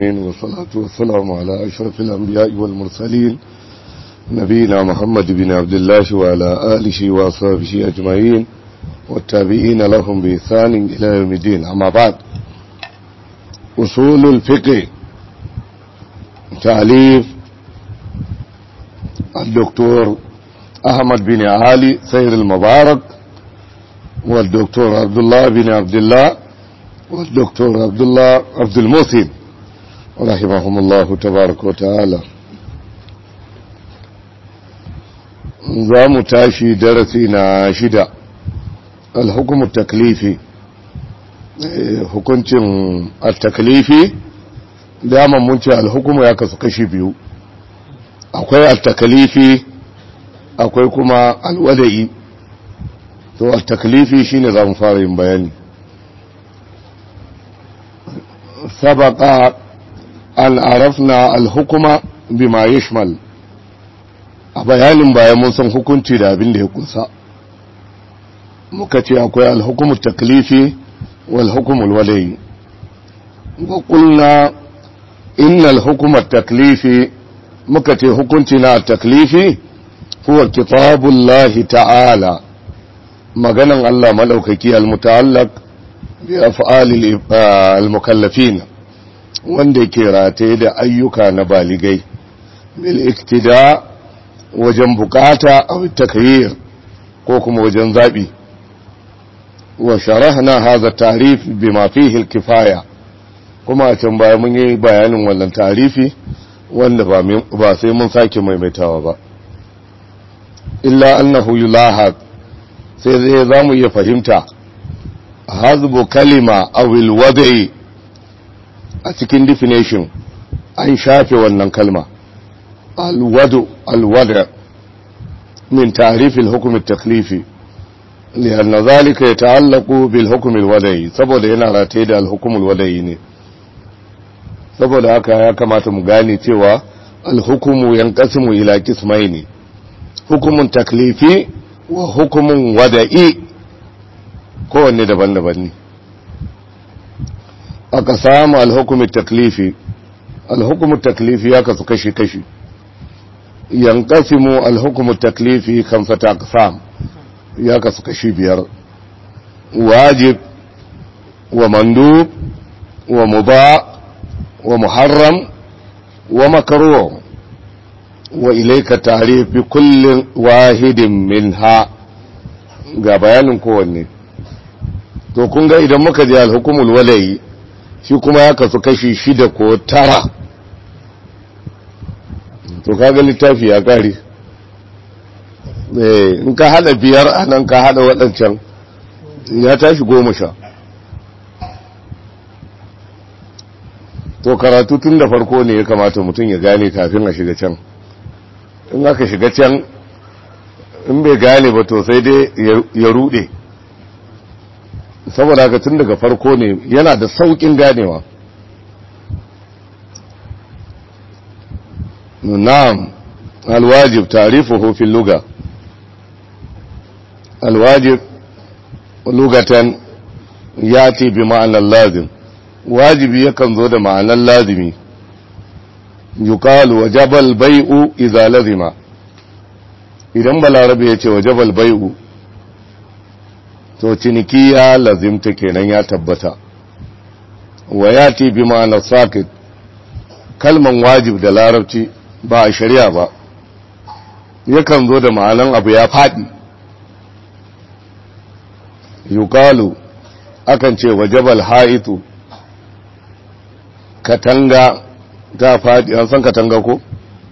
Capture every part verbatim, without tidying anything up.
والصلاة والسلام على أشرف الأنبياء والمرسلين نبينا محمد بن عبد الله وعلى آله وأصحابه أجمعين والتابعين لهم بإحسان إلى يوم الدين. أما بعد، أصول الفقه تأليف الدكتور أحمد بن علي سير المبارك والدكتور عبد الله بن عبد الله والدكتور عبد الله عبد المحسن رحمهم الله تبارك وتعالى. za mu tashi darasi na shida, alhukumu taklifi. Hukuncin al-taklifi dama mun ce alhukumu ya kasu kashi biyu, akwai al-taklifi akwai kuma al-wada'i. to al-taklifi shine za mu fara yin bayani. sabaqa an arafna al-hukuma bima yashmal, a bayanin bayan mun san hukunci da abin da ya kunsa. muka ce akwai al-hukumu taklifi wal hukumu al-wada'i, wa qulna inna al-hukuma at-taklifi, muka ce hukunci na at-taklifi huwa kitabullahi ta'ala, maganan Allah madaukaki al-muta'allaq bi af'alil al-mukallafin, wanda ke rataye da ayyuka na baligai, bil iktida, wajen bukata aw takyir ko kuma wajen zabi. wa sharahna hadha ta'rif bima fihi al-kifaya, kuma a can baya mun yi bayanin wannan ta'rifi wanda ba ba sai mun sake maimaitawa ba. illa annahu yulahaq, sai zai zamu iya fahimta hazbu kalima aw al-wada'i, a cikin definition an shafe wannan kalma al-wadu al-wada' min ta'rif al-hukm at-taklifi, lianna dhalika yata'allaqu bil hukm al-wada'i, saboda yana rataye da al-hukm al-wada'i ne. saboda haka ya kamata mu gane cewa al-hukmu yanqasimu ila qismaini, hukumun taklifi wa hukumun wada'i, kowanne daban-daban ne. aka samu al-hukmu taklifi, al-hukmu taklifi ya kasu kashi-kashi. yanqasimu al-hukmu taklifi khamsata aqsam, ya kasu kashi biyar: wajib wa mandub wa mubah wa muharram wa makruh, wa ilayka ta'rif bi kulli wahidin minha. ga bayanin kowanne. to kun ga idan muka ji al-hukmul wala'i, shi kuma ya kasu kashi shida ko tara. to kaga littafi ya kare. eh in ka hada biyar anan ka hada wadancan ya tashi goma sha. to karatu tun da farko ne ya kamata mutum ya gane kafin a shiga can. in aka shiga can in bai gane ba to sai dai ya rude. saboda haka tun daga farko ne yana da saukin ganewa. na'am, alwajib ta'rifuhu fil lugha. alwajib lugatan yati bi ma'anar lazim, wajibi yakan zo da ma'anar lazimi. yuqalu wajabal bai'u idza lazima, idan balarabe ya ce wajabal bai'u to ciniki ya lazimta kenan, ya tabbata. wa yati bi ma'anar sakit, kalman wajib da larabci ba a shari'a ba yakan zo da ma'anan abu ya fadi. yuqalu, akan ce wajabal ha'itu, katanga ta fadi. an san katanga ko?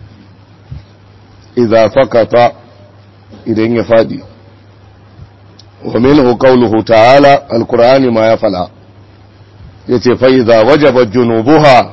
idza fakata, idan ya fadi. wa minhu qawluhu ta'ala, alqur'ani ma ya fala yace fa idza wajabat junubuha.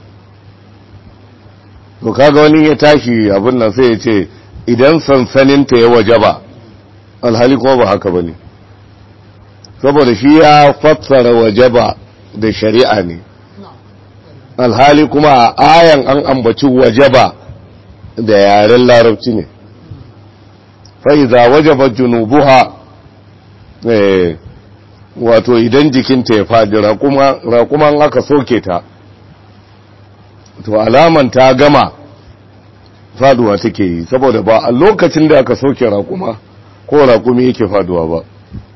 to kaga wani ya tashi abin nan sai ya ce idan sansaninta ya wajaba, alhali kuma ba haka bane, saboda shi ya fassara wajaba da shari'a ne, alhali kuma a ayan an ambaci wajaba da yaren larabci ne. fa iza wajaba junubuha, eh wato idan jikinta ya fadi, raƙuma raƙuman aka soke ta to alaman ta gama faduwa take yi, saboda ba a lokacin da aka soke raƙuma ko raƙumi yake faduwa ba.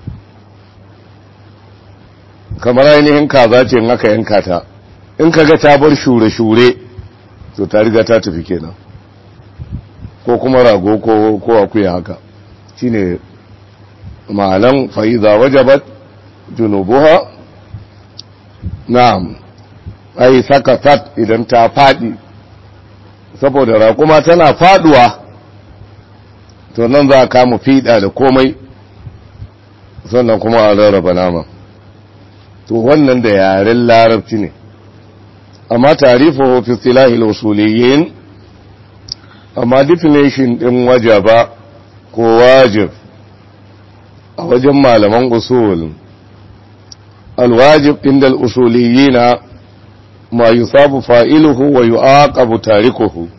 Kamar ainihin kaza ce in aka yanka ta, in kaga ta bar shure-shure to ta riga ta tafi kenan, ko kuma rago ko ko akuya haka. Shine ma'anan fa iza wajabat junubuha, na'am, ai sakatat idan ta fadi, saboda raƙuma tana faduwa to nan za a kama fiɗa da komai, sannan kuma a rarraba nama. To wannan da yaren larabci ne, amma tarifu fi istilahil usuliyyin, amma definition din wajaba ko wajib a wajen malaman usul, alwajib inda al-usuliyyina ma yusabu fa'iluhu wa yu'aqabu tarikuhu,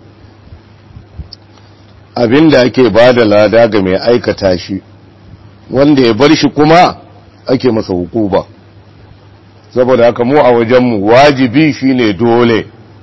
abinda ake bada lada ga mai aikata shi, wanda ya bar shi kuma ake masa hukuba. Saboda haka mu a wajenmu wajibi shine dole,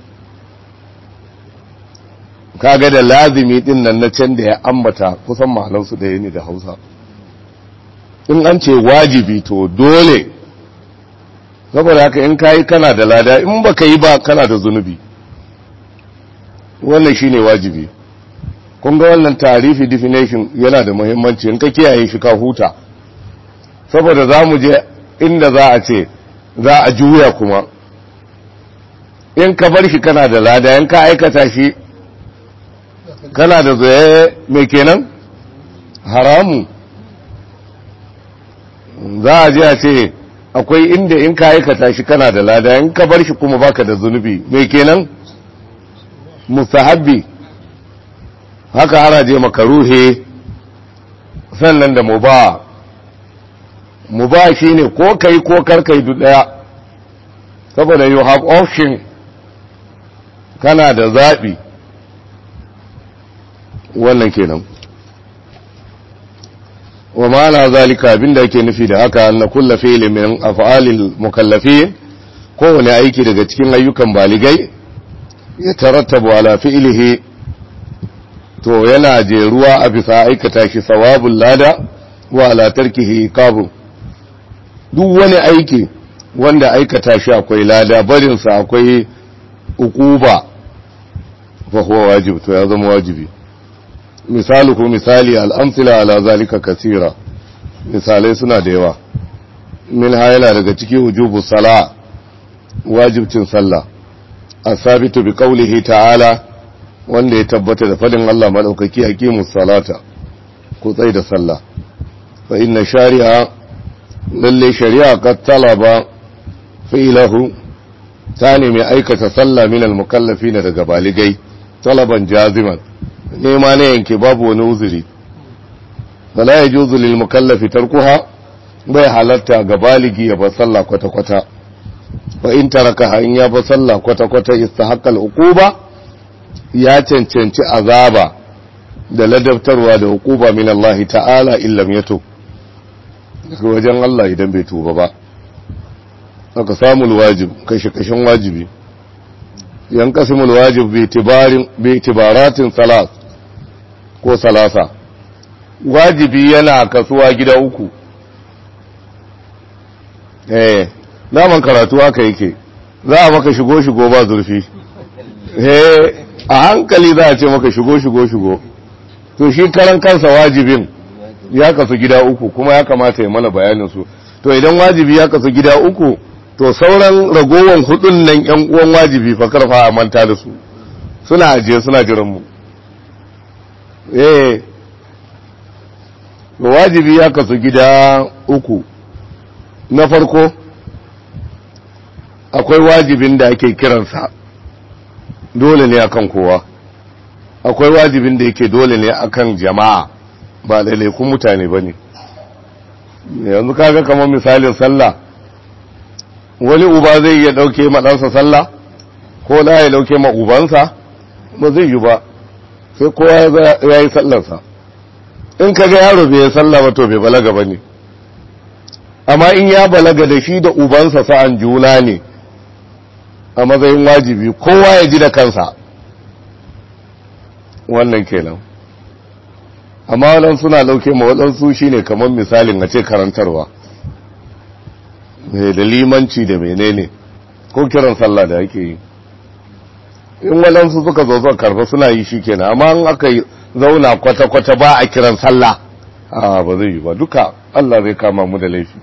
kaga da lazimi din nan na can da ya ambata kusan malansu da ne da Hausa. In an ce wajibi to dole, saboda haka in kayi kana da lada, in baka yi ba kana da zunubi. Wannan shine wajibi. Kun ga wannan tarifi definition yana da muhimmanci, in ka kiyaye shi ka huta, saboda za mu je inda za a ce za a juya kuma, in ka bar shi kana da lada, in ka aikata shi kana da zoye mai kenan haramu. Za a je a ce akwai inda in ka aikata shi kana da lada, in ka bar shi kuma baka da zunubi mai kenan mustahabbi. Haka ana je makaruhe, sannan da mubah. Mubah shine ko kai ko karkai duk daya, saboda you have option, kana da zabi. Wannan kenan. Wa ma'ana zalika, abinda yake nufi da haka, anna kullu fi'lin min af'alil mukallafin, kowane aiki daga cikin ayyukan baligai ya tarattabu ala fi'lihi, to yana jeruwa a bisa aikata shi sawabul lada wa ala tarkihi iqabu. Duk wani aiki wanda aikata shi akwai lada, barinsa akwai uquba, fa huwa wajib, to ya zama wajibi. Misaluhu, misali, al'amsila ala zalika kasira, misalai suna da yawa. Min hayala daga ciki wujubu sala, wajibcin sallah, asabitu bi qawlihi ta'ala, wanda ya tabbata da fadin Allah madaukaki, aqimus salata, ku tsai da sallah. Fa inna shari'a, lalle shari'a qad talaba fi'lahu, ta ne mai aikata sallah min al-mukallafina daga baligai, talaban jaziman, nema ne yanke babu wani uzuri. Fala yajuzu lil mukallafi tarkuha, bai halatta ga baligi ya ba sallah kwata-kwata. Fa in taraka in ya ba sallah kwata-kwata istahaqqa al-uquba, ya cancanci azaba da ladabtarwa da uquba min Allah ta'ala illam yatub, daga wajen Allah idan bai tuba ba. Aka samu wajib, kashe-kashen wajibi. Yanqasimul wajib bi itibarin bi itibaratin salas ko salasa. Wajibi yana kasuwa gida uku. Eh, naman karatu haka yake. Za a maka shigo shigo ba zurfi. Eh, a hankali za a ce maka shigo shigo shigo. To shi karan kansa wajibin ya kasu gida uku, kuma ya kamata ya mana bayanin su. To idan wajibi ya kasu gida uku, to sauran ragowan hudun nan yan uwan wajibi fa karfa a manta da su, suna ajiye suna jiran mu. Eh, wajibi ya kasu gida uku. Na farko, akwai wajibin da ake kiransa dole ne akan kowa, akwai wajibin da yake dole ne akan jama'a, ba lalaikun mutane ba ne. Yanzu kaga kamar misalin sallah, wani uba zai iya ɗauke ma ɗansa sallah, ko da ya ɗauke ma ubansa, ba zai yi ba, sai kowa ya yi sallarsa. In kaga yaro bai yi sallah ba to bai balaga ba ne, amma in ya balaga da shi da ubansa sa'an juna ne, a matsayin wajibi kowa ya ji da kansa wannan kenan. Amma waɗansu suna ɗauke ma waɗansu shi ne kamar misalin a ce karantarwa da limanci da menene ko kiran sallah da ake yi. In waɗansu suka zo suka karfa suna yi shi kenan, amma in aka zauna kwata-kwata ba a kiran sallah a ba zai yi ba, duka Allah zai kama mu da laifi.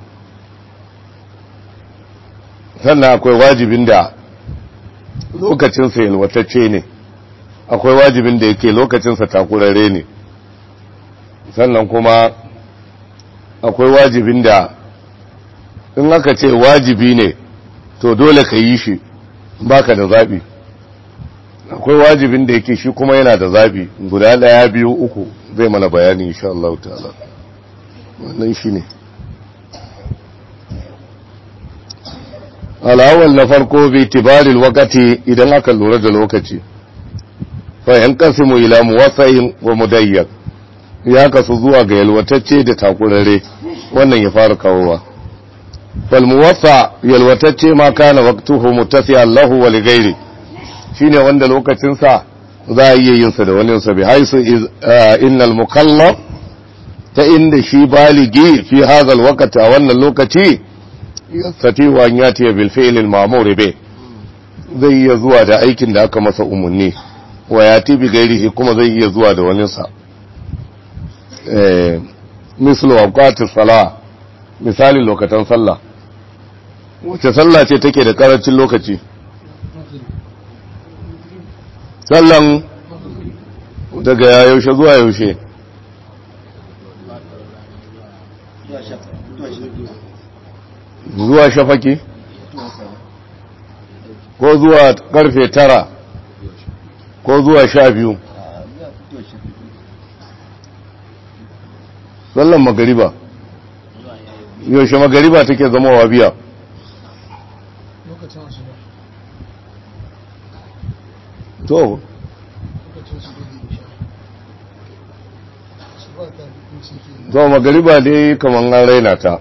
Sannan akwai wajibin da lokacinsa yalwatacce ne, akwai wajibin da yake lokacinsa takurare ne, sannan kuma akwai wajibin da in aka ce wajibi ne to dole ka yi shi baka da zaɓi. Akwai wajibin da yake shi kuma yana da zaɓi guda ɗaya biyu uku zai mana bayani insha Allah ta'ala. Wannan shi ne al'awal na farko bi tibaril wakati idan aka lura da lokaci fa yanqasimu ila muwassa'in wa mudayyak, ya kasu zuwa ga yalwatacce da takurare. Wannan ya fara kawowa fal muwassa yalwatacce ma kana waqtuhu muttasi'an lahu wa li ghairi, shine wanda lokacin sa za a iya yin sa da wani sa bi haisu innal mukallaf, ta inda shi baligi fi hadha alwaqti a wannan lokaci yastati wa an yati bil fi'l al ma'mur bi, zai iya zuwa da aikin da aka masa umarni, wa yati bi gairihi kuma zai iya zuwa da wani sa. eh mislu awqati salah, misali lokacin sallah. Wace sallah ce take da karancin lokaci? Sallan daga yaushe zuwa yaushe? Zuwa shafaki ko zuwa karfe tara ko zuwa sha biyu? Sallan magariba yaushe magariba take zama wa biya? To to magariba dai kaman an raina ta.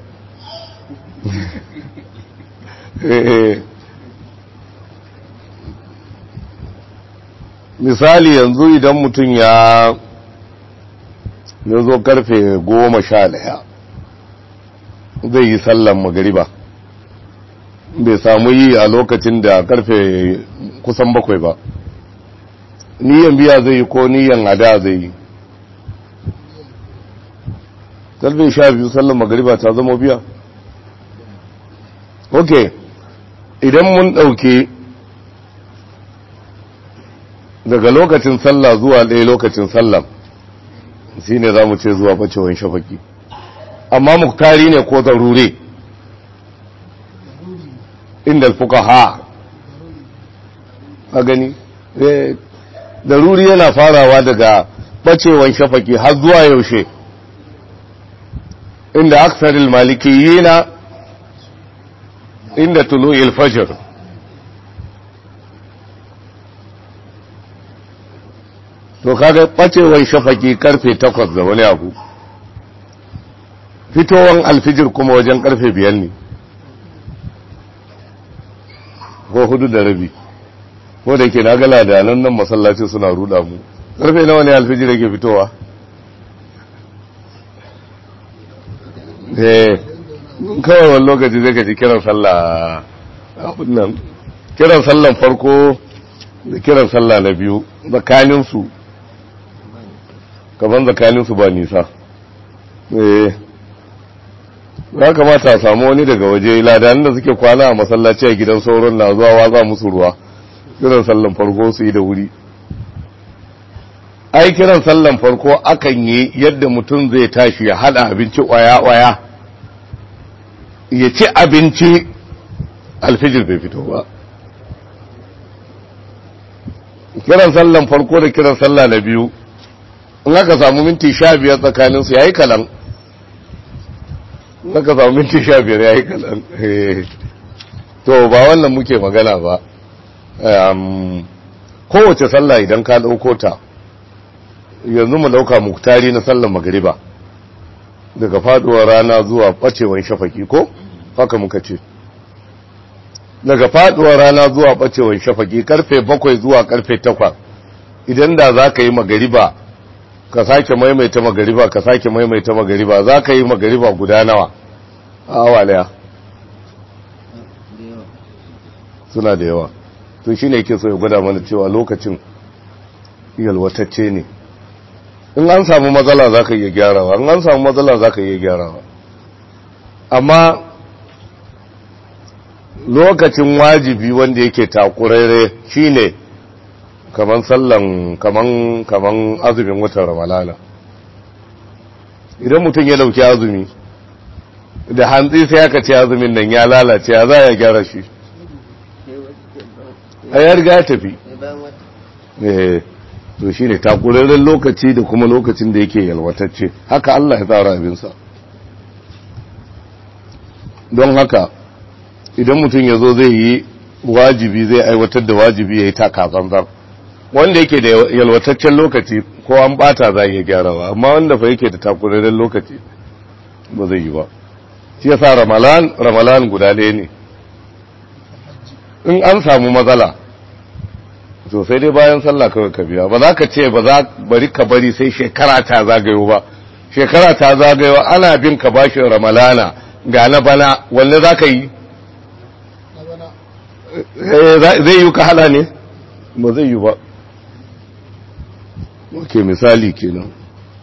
Misali yanzu idan mutum ya ya zo karfe goma sha daya zai yi sallan magariba, bai samu yi a lokacin da karfe kusan bakwai ba, niyan biya zai yi ko niyan ada zai yi? karfe sha biyu sallan magariba ta zama biya. Ok, idan mun ɗauke daga lokacin sallah zuwa ɗaya lokacin sallah shi ne za mu ce zuwa bacewan shafaki, amma muktari ne ko zarure inda fuka ha a gani zaruri yana farawa daga bacewan shafaki har zuwa yaushe, inda aksaril malikiyina inda tulu'il fajr. To kaga bacewar shafaki karfe takwas da wani abu, fitowar alfijir kuma wajen karfe biyar ne ko hudu da rabi, ko da ke na gala da nan nan masallaci suna ruda mu. Karfe nawa ne alfijir yake fitowa? eh kawai wani lokaci zai gaji kiran sallah abin nan, kiran sallan farko da kiran sallah na biyu tsakaninsu kaban tsakaninsu ba nisa. eh ya kamata a samu wani daga waje ladanin da suke kwana a masallaci a gidan sauran na zuwa watsa musu ruwa, kiran sallan farko su yi da wuri. ai kiran sallan farko akan yi yadda mutum zai tashi ya hada abinci waya-waya ya ci abinci alfijir bai fito ba. Kiran sallan farko da kiran sallah na biyu in aka samu minti sha biyar tsakaninsu ya yi kalan, in aka samu minti sha biyar ya yi kalan. To ba wannan muke magana ba. Kowace sallah idan ka ɗauko ta, yanzu mu dauka muktari na sallar magriba daga faduwar rana zuwa bacewar shafaki, ko haka muka ce daga faduwar rana zuwa bacewar shafaki karfe bakwai zuwa karfe takwas idan da za ka yi magariba ka sake maimaita magariba ka sake maimaita magariba za ka yi magariba guda nawa a awa daya suna da yawa to shi ne yake so ya gwada mana cewa lokacin yalwatacce ne in an samu matsala za ka iya gyarawa in an samu matsala za ka iya gyarawa amma lokacin wajibi wanda yake takurare shine kaman sallan kaman kaman azumin watan ramalana idan mutum ya dauki azumi da hantsi sai aka ce azumin nan ya lalace ya za ya gyara shi a ya riga ya tafi eh to shine takuraren lokaci da kuma lokacin da yake yalwatacce haka Allah ya tsara abinsa don haka idan mutum ya zo zai yi wajibi zai aiwatar da wajibi ya yi takazanzan wanda yake da yalwataccen lokaci ko an bata za iya gyarawa amma wanda fa yake da takuraren lokaci ba zai yi ba shi yasa ramalan ramalan guda ɗaya ne in an samu matsala to sai dai bayan sallah kawai ka biya ba za ka ce ba za bari ka bari sai shekara ta zagayo ba shekara ta zagayo ana bin ka bashin ramalana ga na bana wanne za ka yi zai yi ka hala ne ba zai yi ba ok misali kenan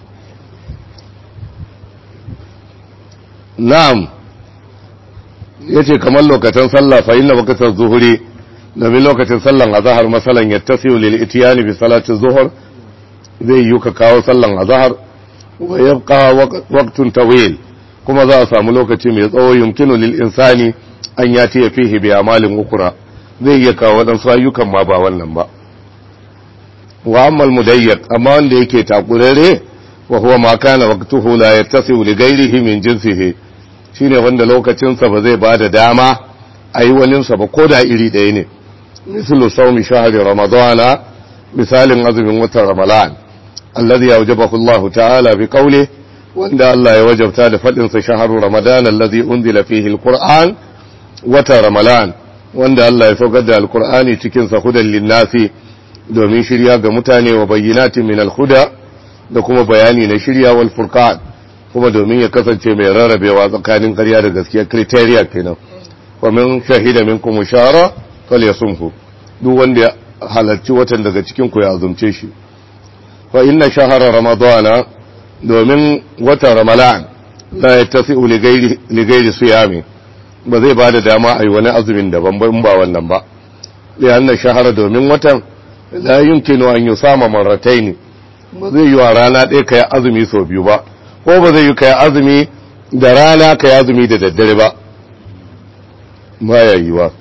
na'am yace kamar lokacin sallah fa inna waqtar zuhuri domin lokacin sallan azhar masalan yattasiu lil itiyani bi salati zuhur zai yi ka kawo sallan azhar wa yabqa waqtun tawil kuma za a samu lokaci mai tsawo yumkinu lil insani an yati fihi bi amalin ukra zai iya kawo wadansu ayyukan ma ba wannan ba wa amma al mudayyiq amma wanda yake takurare wa huwa ma kana waqtuhu la yattasiu li ghayrihi min jinsihi shine wanda lokacin sa ba zai bada dama ayi walin sa ba koda iri ɗaya ne mislu sawmi shahri ramadana misalin azumin watan ramadan alladhi awjabahu Allah ta'ala bi qawli wanda Allah ya wajabta da fadin sa shahru ramadan alladhi unzila fihi alquran watan ramadan wanda Allah ya saukar da alqur'ani cikin sa hudan linnasi domin shirya ga mutane wa bayyinatin min alhuda da kuma bayani na shirya wal furqan kuma domin ya kasance mai rarrabewa tsakanin ƙarya da gaskiya criteria kenan wa min shahida minkum shahra falyasumhu duk wanda ya halarci watan daga cikin ku ya azumce shi fa inna shahra ramadana domin watan ramadan la yattasi'u li ghairi li ghairi siyami ba zai bada dama ai wani azumin daban ba ba wannan ba lianna shahra domin watan la yumkinu an yusama marratayn ba zai yi wa rana ɗaya kai azumi sau biyu ba ko ba zai yi kai azumi da rana kai azumi da daddare ba ba ya yi wa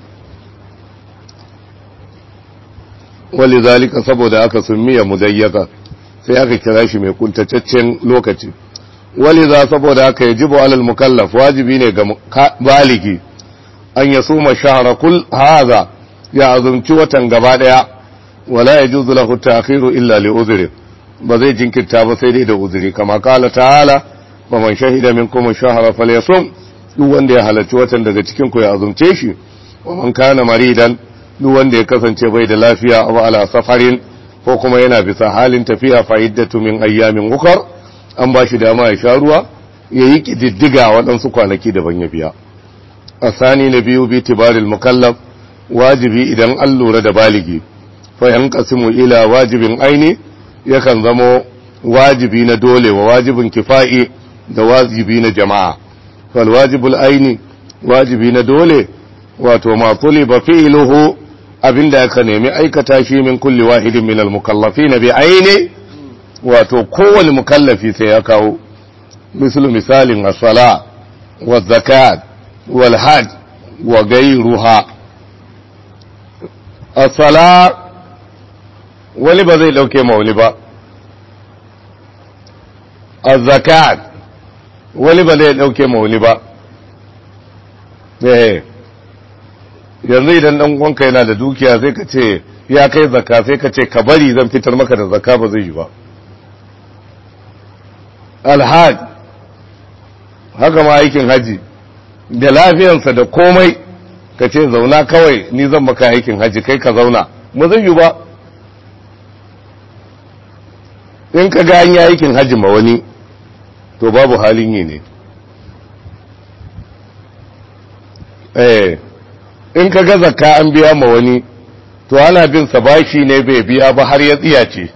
walizalika saboda aka summiya mudayyaka sai aka kira shi mai kuntataccen lokaci waliza saboda aka yajibu alal mukallaf wajibi ne ga baligi an yasuma shahra kull hadha ya azumci watan gaba daya wala yajuzu lahu ta'khiru illa li udhri ba zai jinkirta ba sai dai da uzuri kama kala ta'ala wa man shahida minkum ash-shahra falyasum duk wanda ya halarci watan daga cikin ku ya azumce shi wa man kana maridan duk wanda ya kasance bai da lafiya aw ala safarin ko kuma yana bisa halin tafiya fa iddatu min ayyamin ukhra an bashi dama ya sha ruwa yayi kididdiga waɗansu kwanaki daban ya biya asani na biyu bi tibaril mukallaf wajibi idan an lura da baligi fa yanqasimu ila wajibin aini yakan zamo wajibi na dole wa wajibin kifa'i da wajibi na jama'a fal wajibul aini wajibi na dole wato ma tuliba fi'luhu abinda aka nemi aikata shi min kulli wahidin min al mukallafin bi aini wato kowane mukallafi sai ya kawo misalu misalin as-sala wa zakat wal hajj wa ghayruha as-sala wani ba zai dauke ma wani ba az-zakat wani ba zai dauke ma wani ba eh yanzu idan dan uwanka yana da dukiya sai ka ce ya kai zakka sai ka ce ka bari zan fitar maka da zakka ba zai yi ba al-hajj haka ma aikin haji da lafiyarsa da komai ka ce zauna kawai ni zan maka aikin haji kai ka zauna ba zai yi ba. In ka ga an yi aikin haji ma wani to babu halin yi ne. eh in ka ga zakka an biya ma wani to ana bin sa bashi ne bai biya ba har ya tsiyace.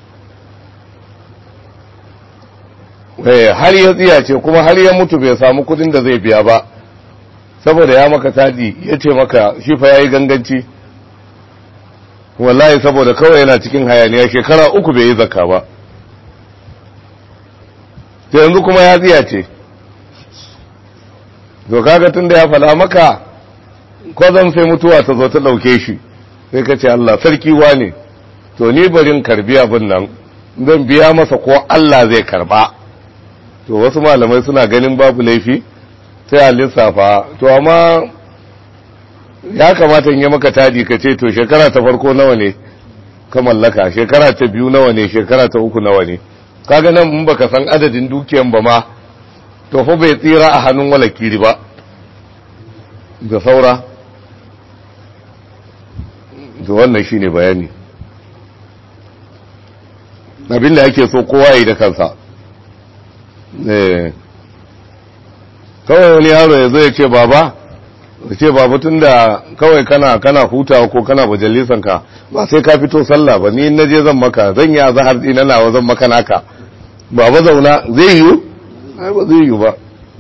eh har ya tsiyace kuma har ya mutu bai samu kudin da zai biya ba saboda ya maka tadi ya ce maka shi fa yayi ganganci wallahi saboda kawai yana cikin hayaniya shekara uku bai yi zakka ba to yanzu kuma ya tsiyace. to kaga tunda ya fada maka kwazan sai mutuwa ta zo ta dauke shi sai ka ce Allah sarki wane to ni barin karbi abin nan zan biya masa ko Allah zai karba. to wasu malamai suna ganin babu laifi sai a lissafa to amma ya kamata in yi maka tadi ka ce to shekara ta farko nawa ne ka mallaka, shekara ta biyu nawa ne, shekara ta uku nawa ne. kaga nan in baka san adadin dukiyan ba ma to fa bai tsira a hannun walakiri ba da saura. to wannan shine bayani abinda yake so kowa yi da kansa. eh kawai wani yaro ya zo ya ce baba ya ce baba tunda kawai kana kana hutawa ko kana majalisan ka ba sai ka fito sallah ba ni in naje zan maka zan yi azhar dina nawa zan maka naka baba zauna zai yi ai ba zai yi ba.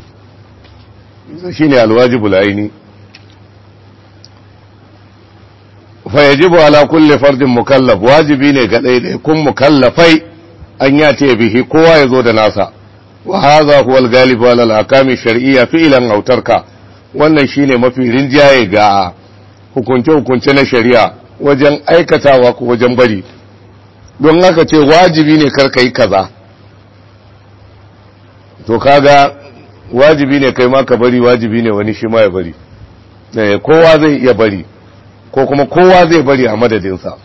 shine alwajibul aini fa yajibu ala kulli fardin mukallaf wajibi ne ga daidai kun mukallafai an yace bihi kowa yazo da nasa. wa hadha huwa al-ghalib ala al-ahkam ash-shar'iyya fi'lan aw tarka wannan shine mafi rinjaye ga hukunce hukunce na shari'a wajen aikatawa ko wajen bari. don haka ce wajibi ne kar kai kaza to kaga wajibi ne kai ma ka bari wajibi ne wani shi ma ya bari. eh kowa zai iya bari ko kuma kowa zai bari a madadinsa.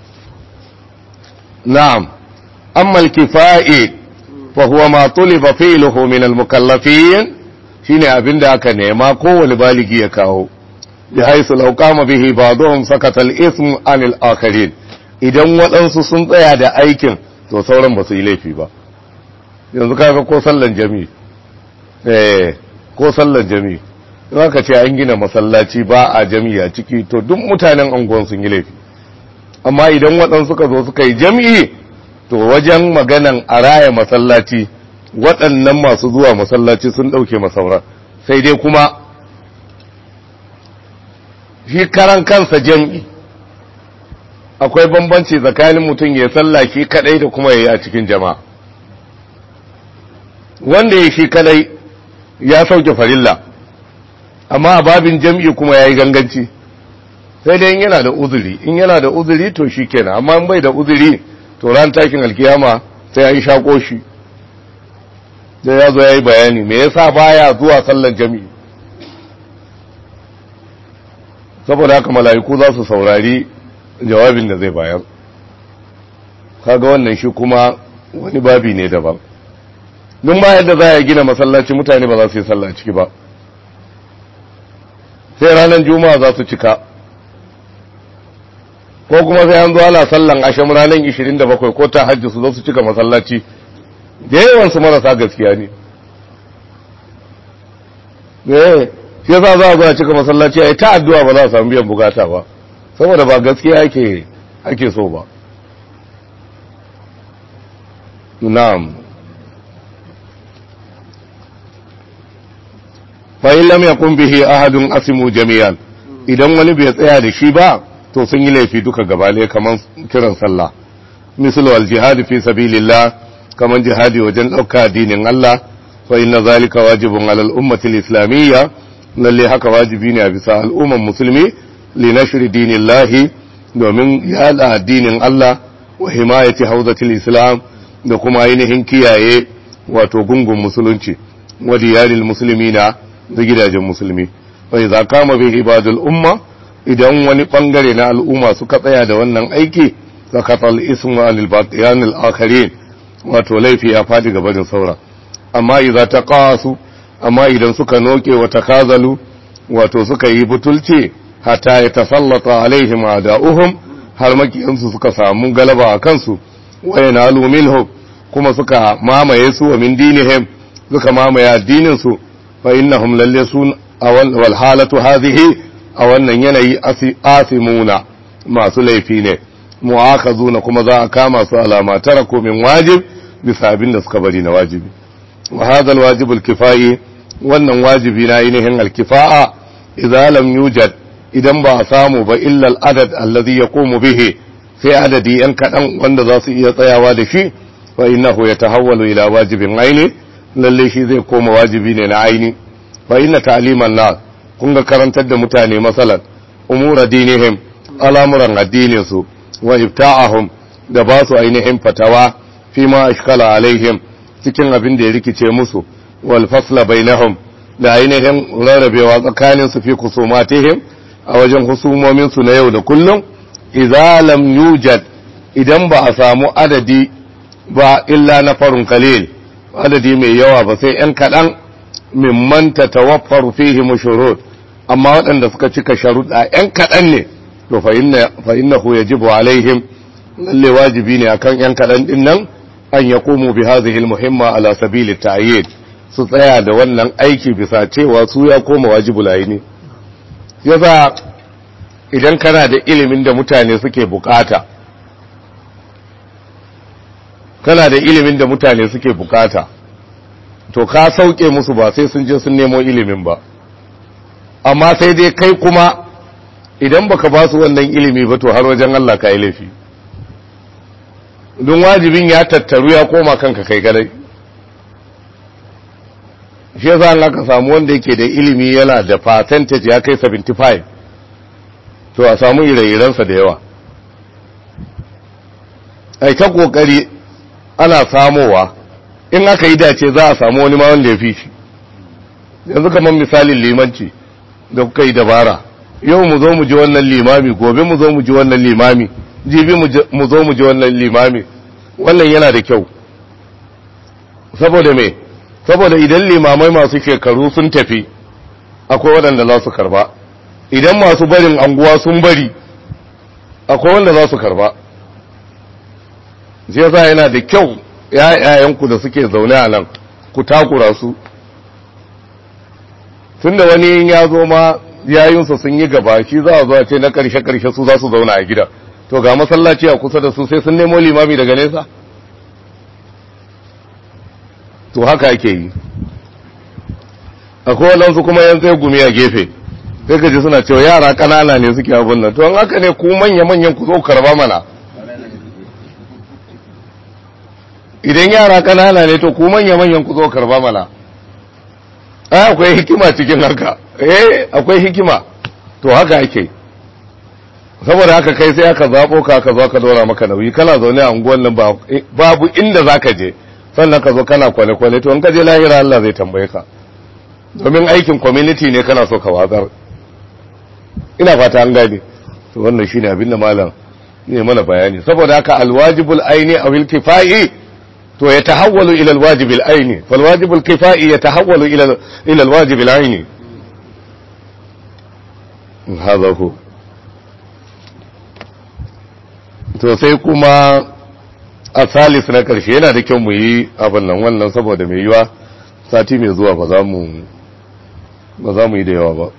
na'am amma al-kifa'i fa huwa ma tuliba fi'luhu min al-mukallafin shine abinda aka nema kowane baligi ya kawo bi haisu law qama bihi ba'dhum sakata al-ism an al-akharin idan waɗansu sun tsaya da aikin to sauran ba su yi laifi ba. yanzu kaga ko sallan jami'i eh ko sallan jami'i in aka ce an gina masallaci ba a jami'i a ciki to duk mutanen anguwan sun yi laifi. amma idan waɗansu suka zo suka yi jami'i to wajen maganan a raya masallaci waɗannan masu zuwa masallaci sun ɗauke masaura. sai dai kuma shi karan kansa jami'i akwai bambanci tsakanin mutum ya salla shi kadai da kuma ya yi a cikin jama'a. wanda ya shi kadai ya sauke farilla amma a babin jam'i kuma ya yi ganganci sai dai in yana da uzuri in yana da uzuri to shi kenan amma in bai da uzuri to ran takin alkiyama sai ya yi shako shi sai ya zo ya yi bayani me yasa baya zuwa sallan jam'i. saboda haka mala'iku za su saurari jawabin da zai bayar. kaga wannan shi kuma wani babi ne daban. dun ba yadda za a gina masallaci mutane ba za su yi sallah ciki ba sai ranar juma'a za su cika ko kuma sai an zo ana sallan asham ranar ishirin da bakwai ko ta hajji su zo su cika masallaci da yawan su marasa gaskiya ne. eh shi yasa za a zo a cika masallaci ai ta addu'a ba za a samu biyan bukata ba saboda ba gaskiya ake ake so ba. na'am fa in lam yakun bihi ahadun asimu jami'an idan wani bai tsaya da shi ba to sun yi laifi duka gabale kaman kiran sallah. mislu al jihad fi sabilillah kaman jihadi wajen dauka addinin Allah fa inna zalika wajibun ala al ummati al islamiyya lalle haka wajibi ne a bisa al'umman musulmi li nashri dinillahi domin yada addinin Allah wa himayati hawzatil islam da kuma ainihin kiyaye wato gungun musulunci wa diyaril muslimina da gidajen musulmi. wai za kama bi ibadul umma idan wani bangare na al'umma suka tsaya da wannan aiki zakatal ismu anil baqiyan al akharin wato laifi ya fadi gaban saura. amma idza taqasu amma idan suka noke wa takazalu wato suka yi butulci hatta ya tasallata alaihim ada'uhum har makiyansu suka samu galaba a kansu wa yanalu minhum kuma suka mamaye su wa min dinihim suka mamaye addinin su fa innahum lalle sun wal halatu hadhihi a wannan yanayi asimuna masu laifi ne mu'akhazuna kuma za a kama su alama taraku min wajib bisa abin da suka bari na wajibi wa hadha alwajib alkifai wannan wajibi na ainihin alkifa'a idza lam yujad idan ba a samu ba illa al-adad alladhi yaqumu bihi sai adadi yan kadan wanda za su iya tsayawa da shi fa innahu yatahawwalu ila wajibin aini lalle shi zai koma wajibi ne na aini fa inna ta'liman nas kun ga karantar da mutane masalan umura dinihim al'amuran addinin su wa ibta'ahum da ba su ainihin fatawa fi ma ashkala alaihim cikin abin da ya rikice musu wal fasla bainahum da ainihin rarrabewa tsakanin su fi kusumatihim a wajen husumomin su na yau da kullum idza lam yujad idan ba a samu adadi ba illa na farun qalil adadi mai yawa ba sai yan kadan mimman tatawaffaru fihi mushurut amma waɗanda suka cika sharuɗa yan kadan ne to fa inna fa innahu yajibu alaihim lalle wajibi ne akan yan kadan din nan an yaqumu bi hadhihi almuhimma ala sabili at-ta'yid su tsaya da wannan aiki bisa cewa su ya koma wajibul aini yasa idan kana da ilimin da mutane suke bukata kana da ilimin da mutane suke bukata to ka sauke musu ba sai sun je sun nemo ilimin ba amma sai dai kai kuma idan baka ba su wannan ilimi ba to har wajen Allah ka yi laifi don wajibin ya tattaru ya koma kanka kai kadai shi yasa Allah ka samu wanda yake da ilimi yana da percentage ya kai seventy-five to a samu ire-irensa da yawa ai ta kokari ana samowa in aka yi dace za a samu wani ma wanda ya fi shi yanzu kamar misalin limanci da kuka yi dabara yau mu zo mu ji wannan limami gobe mu zo mu ji wannan limami jibi mu zo mu ji wannan limami wannan yana da kyau saboda me saboda idan limamai masu shekaru sun tafi akwai waɗanda za su karba idan masu barin anguwa sun bari akwai wanda za su karba sai yasa yana da kyau ‘ya'yayenku da suke zaune a nan ku takura su tun da wani ya zo ma yayinsa sun yi gaba shi za a zo a ce na ƙarshe-ƙarshe su za su zauna a gida to ga masallaci a kusa da su sai sun nemo limami daga nesa to haka ake yi akwai waɗansu kuma yan tsaye gumi a gefe sai ka ji suna cewa yara ƙanana ne suke abin nan to an haka ne ku manya-manyan ku zo karba mana idan yara kanana ne to ku manya-manyan ku zo karba mana ai akwai hikima cikin haka eh akwai hikima to haka ake saboda haka kai sai aka zabo ka aka zo ka dora maka nauyi kana zaune a unguwan nan babu inda zaka je sannan ka zo kana kwale-kwale to in ka je lahira Allah zai tambaye ka domin aikin community ne kana so ka watsar ina fata an gane to wannan shine abinda malam ne mana bayani saboda haka alwajibul aini aw iltifai to ya tahawwalu ila alwajib alaini falwajib alkifai yatahawwalu ila ila alwajib alaini hada hu to sai kuma asalis na karshe yana da kyau mu yi abin nan wannan saboda mai yiwa sati mai zuwa ba za mu ba za mu yi da yawa ba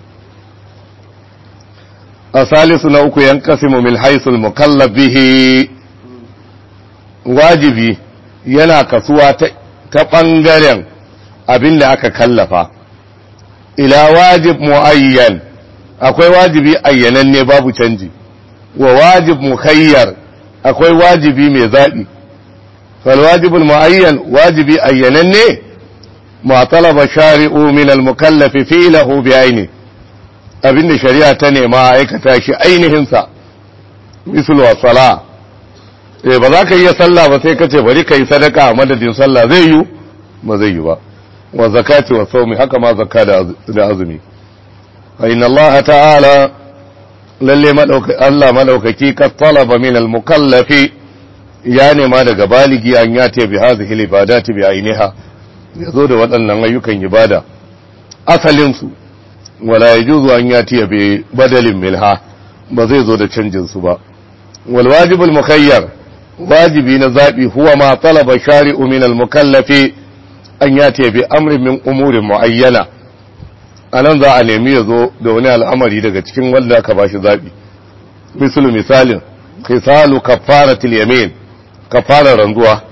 asalisu na uku yankasimu min haisul mukallaf bihi wajibi yana kasuwa ta ɓangaren abin da aka kallafa ila wajib muayyan akwai wajibi ayyananne babu canji wa wajib mukhayyar akwai wajibi mai zaɓi fal wajibul muayyan wajibi ayyananne ma talaba shari'u min al mukallaf fi'lahu bi aini abinda shari'a ta nema aikata shi ainihin sa mislu as-salah eh ba za ka iya sallah ba sai ka ce bari ka yi sadaka a madadin sallah zai yi ba zai yi ba wa zakati wa sawmi haka ma zakka da azumi fa inna Allah ta'ala lalle madauka Allah madaukaki ka talaba min al-mukallafi ya nema daga baligi an yate bi hadhihi al-ibadati bi ainiha yazo da waɗannan ayyukan ibada asalin su wala yajuzu an yati bi badalin milha ba zai zo da canjin su ba wal wajibul mukhayyar wajibi na zabi huwa ma talaba shari'u min al mukallafi an yati bi amrin min umurin muayyana anan za a nemi yazo da wani al'amari daga cikin wanda aka bashi zabi misalu misalin khisalu kafaratil yamin kafara ranzuwa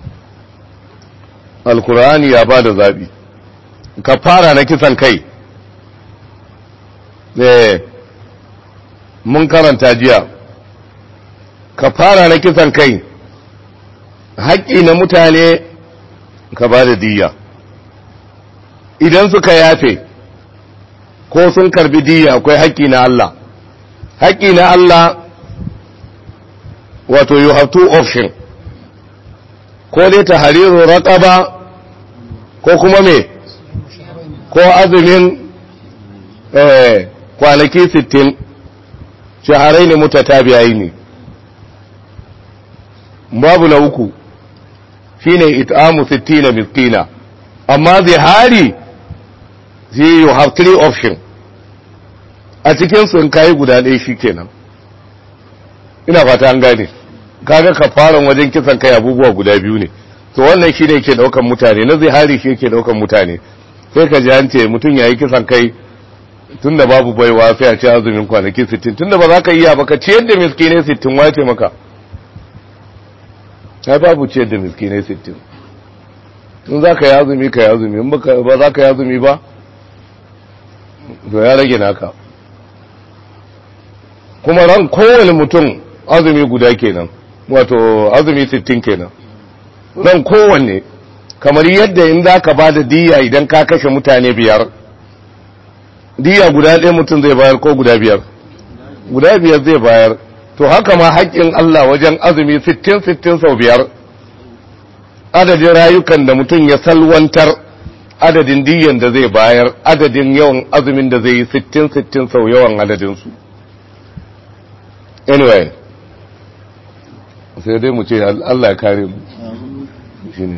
alqur'ani ya bada zabi kafara na kisan kai eh mun karanta jiya kafara na kisan kai haƙƙi na mutane ka ba da diyya idan suka yafe ko sun karbi diyya akwai haƙƙi na Allah haƙƙi na Allah wato you have two options ko dai tahriru raqaba ko kuma me ko azumin eh kwanaki sittin shaharai ne mutatabi'ai ne babu na uku shine it'amu sittina miskina amma zihari shi you have three options a cikin su in kai guda ɗaya shikenan ina fata an gane kaga kafaran wajen kisan kai abubuwa guda biyu ne to wannan shine yake daukan mutane na zihari shi yake daukan mutane sai ka ji an ce mutum yayi kisan kai tunda babu baiwa sai a ci azumin kwanaki sittin tunda ba za ka iya ba ka ciyar da miskinai sittin wace maka ai babu ciyar da miskinai sittin tun za ka yi azumi ka yi azumi in ba za ka yi azumi ba to ya rage naka kuma ran kowane mutum azumi guda kenan wato azumi sittin kenan ran kowanne kamar yadda in za ka ba da diya idan ka kashe mutane biyar diya guda ɗaya mutum zai bayar ko guda biyar guda biyar zai bayar to haka ma haƙƙin Allah wajen azumi sittin sittin sau biyar adadin rayukan da mutum ya salwantar adadin diyan da zai bayar adadin yawan azumin da zai yi sittin sittin sau yawan adadinsu anyway sai dai mu ce Allah ya kare mu shine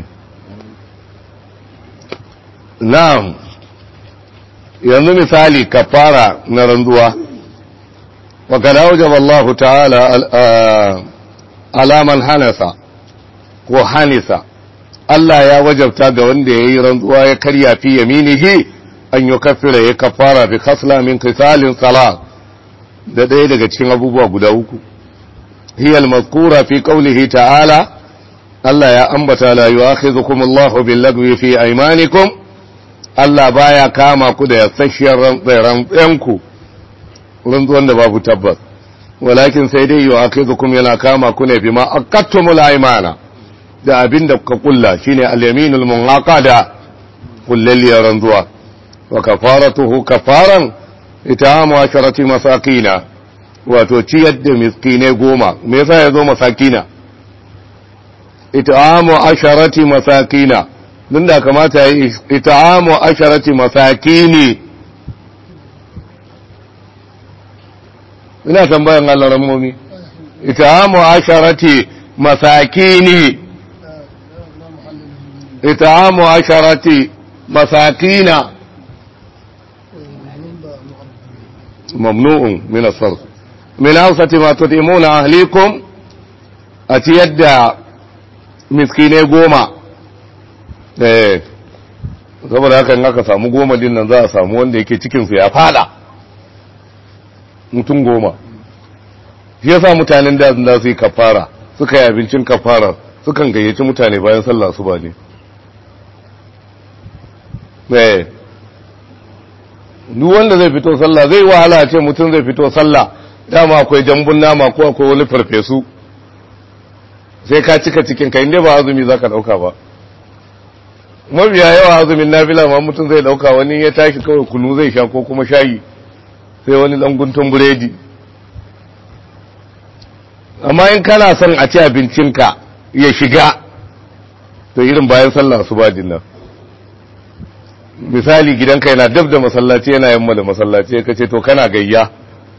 na'am yanzu misali kafara na ranzuwa wa kana wajaba Allah ta'ala ala man hanasa ko hanisa Allah ya wajabta ga wanda yayi ranzuwa ya karya fi yaminihi an yukaffira ya kafara bi khasla min qisalin salat da ɗaya daga cikin abubuwa guda uku hiya al-mazkura fi qawlihi ta'ala Allah ya ambata la yu'akhidhukum Allahu bil lagwi fi aymanikum Allah baya kama ku da yasashiyar rantsayanku rantsuwan da babu tabbas walakin sai dai yu'akhidhukum yana kama ku ne bima aqattumul aymana da abinda kuka kulla shine al-yaminul munaqada kullal rantsuwa wa kafaratuhu kafaran it'amu asharati masakina wato ciyar da miskinai goma me yasa yazo masakina it'amu asharati masakina din da kamata yi it'amu asharati masakini ina tambayan Allah rammomi it'amu asharati masakini it'amu asharati masakina ممنوع من الصرف من أوسط ما تطعمون أهليكم أتيد مسكيني goma eh saboda haka in aka samu goma din nan za a samu wanda yake cikin su ya fada mutum goma shi yasa mutanen da za su yi kafara suka yi abincin kafara sukan gayyaci mutane bayan sallah suba ne eh duk wanda zai fito sallah zai wahala ce mutum zai fito sallah dama akwai jambun nama ko akwai wani farfesu sai ka cika cikin ka inda ba azumi zaka dauka ba mabiya yawa azumin nafila ma mutum zai dauka wani ya tashi kawai kunu zai sha ko kuma shayi sai wani dan guntun buredi amma in kana son a ci abincinka ya shiga to irin bayan sallah suba dinnan misali gidanka yana dab da masallaci yana yamma da masallaci ka ce to kana gayya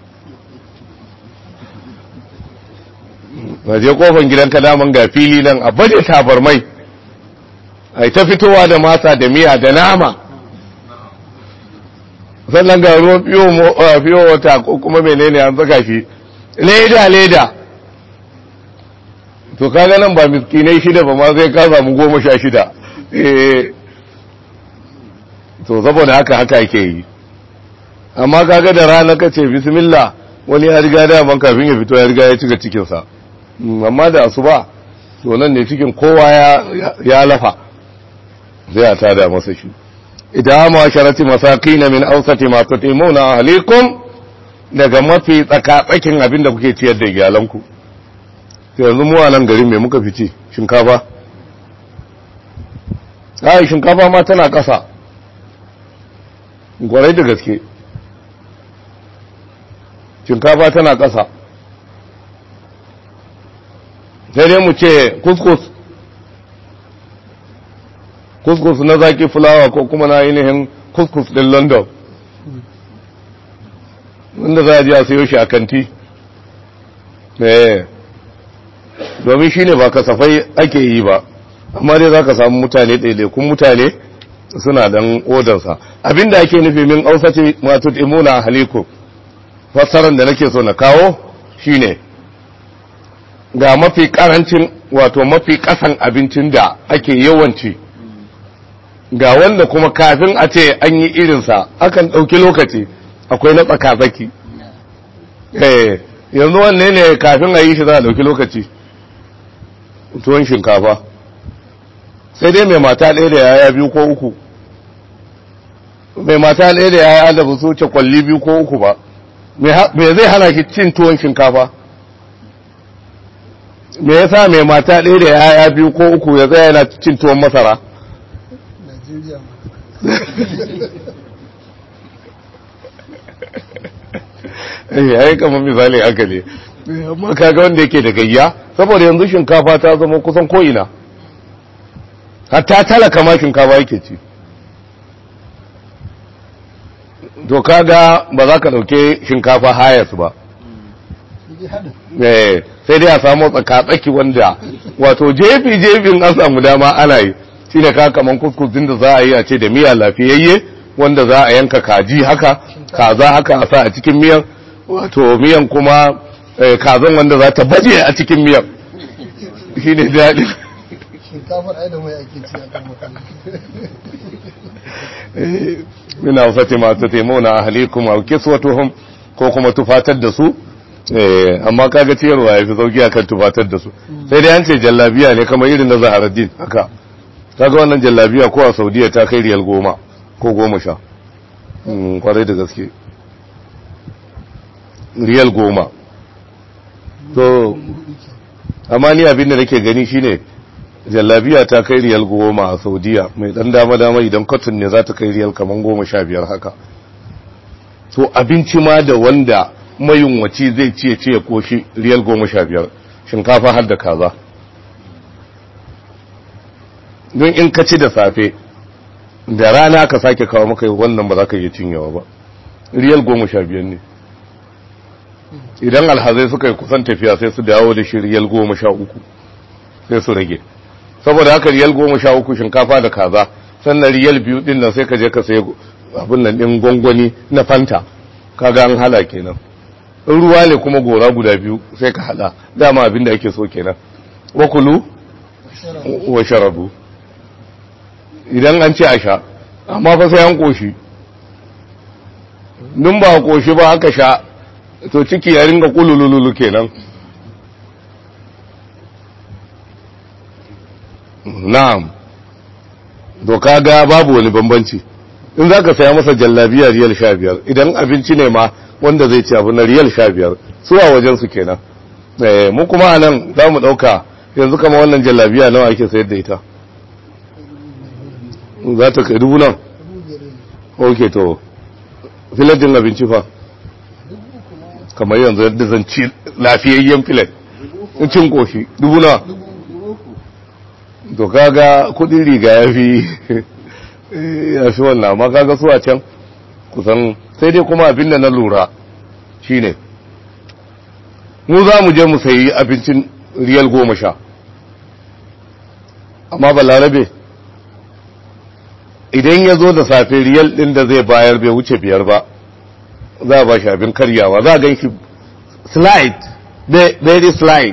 waje kofan gidanka daman ga fili nan a baje tabarmai ai ta fitowa da masa da miya da nama sannan ga ruwan fiyo wata ko kuma menene an saka shi leda leda to kaga nan ba miskinai shida ba ma zai ka samu goma sha shida to saboda haka haka yake yi amma kaga da rana kace bismillah wani ya riga da ban kafin ya fito ya riga ya cika cikinsa amma da asuba to nan ne cikin kowa ya ya lafa sai a tada masa shi idan ma sharati masakin min awsati ma tutimuna alaikum daga mafi tsakatsakin abin da kuke ciyar da iyalanku sai yanzu mu a nan garin me muka fice shinkafa ai shinkafa ma tana kasa gwarai da gaske shinkafa tana ƙasa sai dai mu ce kuskus kuskus na zaki fulawa ko kuma na ainihin kuskus ɗin london wanda za a ji a sayo shi a kanti domin shi ne ba kasafai ake yi ba amma dai za ka samu mutane ɗaiɗaikun mutane suna dan odarsa abinda ake nufi min ausace masu imuna haliku fassarar da nake so na kawo shine ga mafi karancin wato mafi kasan abincin da ake yawanci ga wanda kuma kafin a ce an yi irinsa akan ɗauki lokaci akwai na tsakazaki eh yanzu wanne ne kafin a yi shi za a ɗauki lokaci tuwon shinkafa sai dai mai mata ɗaya da yaya biyu ko uku mai mata ɗaya da yaya da ba su wuce kwalli biyu ko uku ba me zai hana ki cin tuwon shinkafa me yasa mai mata ɗaya da yaya biyu ko uku ya zai yana cin tuwon masara eh ai kamar misali haka ne amma kaga wanda yake da gayya saboda yanzu shinkafa ta zama kusan ko'ina hatta talaka ma shinkafa yake ci to kaga ba za ka dauke shinkafa hayas ba eh sai dai a samu tsakatsaki wanda wato jefi jefin an samu dama ana yi shine ka kaman kuskus din da za a yi a ce da miya lafiyayye wanda za a yanka kaji haka kaza haka a sa a cikin miyan wato miyan kuma kazan wanda za ta baje a cikin miyan shine daɗi shinkafar ai da mai ake ci a kan mutane min awsati ma tutimuna ahlikum aw kiswatuhum ko kuma tufatar da su eh amma kaga ciyarwa yafi sauki akan tufatar da su sai dai an ce jallabiya ne kamar irin na Zaharaddin haka kaga wannan jallabiya ko a Saudiya ta kai riyal goma ko goma sha mm kwarai da gaske riyal goma to amma ni abin da nake gani shine jallabiya ta kai riyal goma a Saudiya mai dan dama dama idan cotton ne za ta kai riyal kaman goma sha biyar haka to abinci ma da wanda mayunwaci zai ciye ciye koshi riyal goma sha biyar shinkafa har da kaza don in ka ci da safe da rana ka sake kawo maka wannan ba za ka iya cinyewa ba riyal goma sha biyar ne idan alhazai suka yi kusan tafiya sai su dawo da shi riyal goma sha uku sai su rage saboda haka riyal goma sha uku shinkafa da kaza sannan riyal biyu din nan sai ka je ka sayi abin nan din gwangwani na fanta kaga an hala kenan in ruwa ne kuma gora guda biyu sai ka hada dama abin da ake so kenan wa kulu wa sharabu idan an ce a sha amma fa sai an koshi dun ba koshi ba aka sha to ciki ya ringa kulululu kenan na'am to kaga babu wani bambanci in zaka saya masa jallabiya riyal sha biyar idan abinci ne ma wanda zai ci abu na riyal sha biyar su a wajen su kenan eh mu kuma anan zamu dauka yanzu kama wannan jallabiya nawa ake sayar da ita za ta kai dubu nan okay to filatin abinci fa kamar yanzu yadda zan ci lafiyayyen filet in cin koshi dubu na to kaga kudin riga ya fi ya fi wannan amma kaga su a can kusan sai dai kuma abin da na lura shine mu za mu je mu sayi abincin riyal goma sha amma ba larabe idan ya zo da safe riyal ɗin da zai bayar bai wuce biyar ba za a ba shi abin karyawa za a gan shi slide very slide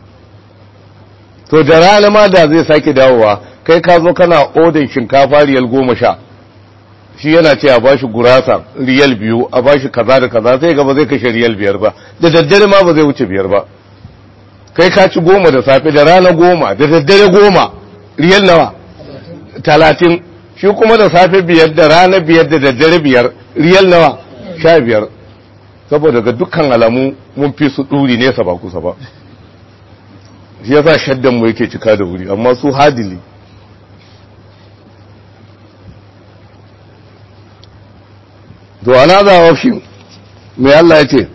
to da rana ma da zai sake dawowa kai ka zo kana odin shinkafa riyal goma sha shi yana ce a ba shi gurasa riyal biyu a ba shi kaza da kaza sai gaba zai kashe riyal biyar ba da daddare ma ba zai wuce biyar ba kai ka ci goma da safe da rana goma da daddare goma riyal nawa talatin shi kuma da safe biyar da rana biyar da daddare biyar riyal nawa sha biyar saboda ga dukkan alamu mun fi su ɗuri nesa ba kusa ba shi yasa shaddan mu yake cika da wuri amma su hadili to ana za a shi mai Allah ya ce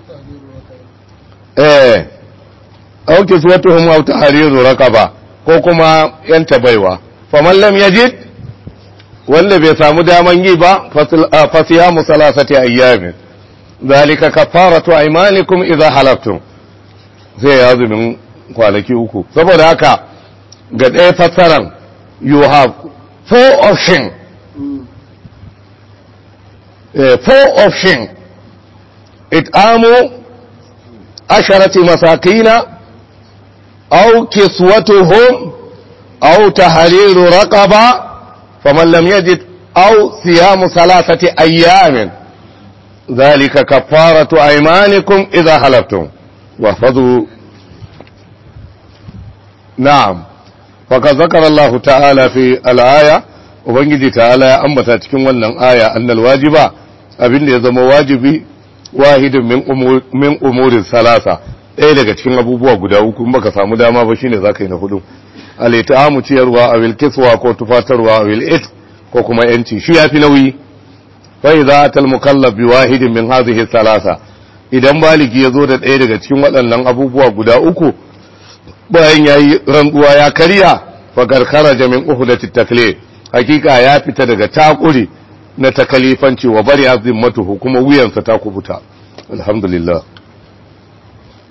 eh auki su wata hum auta hariru raqaba ko kuma yanta baiwa faman lam yajid wanda bai samu daman yi ba fasiyamu salasati ayyamin zalika kafaratu aymanikum idza halaftum zai azumin kwanaki uku saboda haka ga ɗaya fassaran you have four options uh, four options it'amu asharati masakina aw kiswatuhum aw tahriru raqaba faman lam yajid aw siyamu thalathati ayyamin ذلك كفارة أيمانكم إذا حلفتم واحفظوا نعم فقد ذكر الله تعالى في الآية وبنجي تعالى أنبتا cikin wannan aya annal wajiba abin da ya zama wajibi wahidin min umur min umurin salasa ɗaya daga cikin abubuwa guda uku in baka samu dama ba shine zaka yi na hudu al-it'amu ciyarwa awil kiswa ko tufatarwa awil it ko kuma yanci shi yafi nauyi فإذا أتى المكلف بواحد من هذه الثلاثة idan baligi ya zo da ɗaya daga cikin waɗannan abubuwa guda uku bayan ya yi rantsuwa ya karya fagar kharaja min uhudati taklif hakika ya fita daga takuri na takalifanci wa bari azimmatuhu kuma wuyansa ta kubuta alhamdulillah